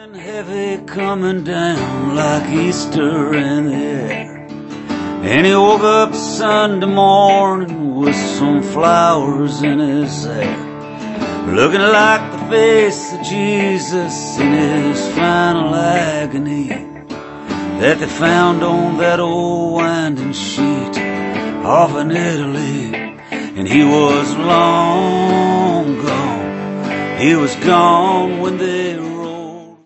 And heavy coming down like Easter in the air. And he woke up Sunday morning with some flowers in his hair, looking like the face of Jesus in his final agony that they found on that old winding sheet off in Italy. And he was long gone. He was gone when they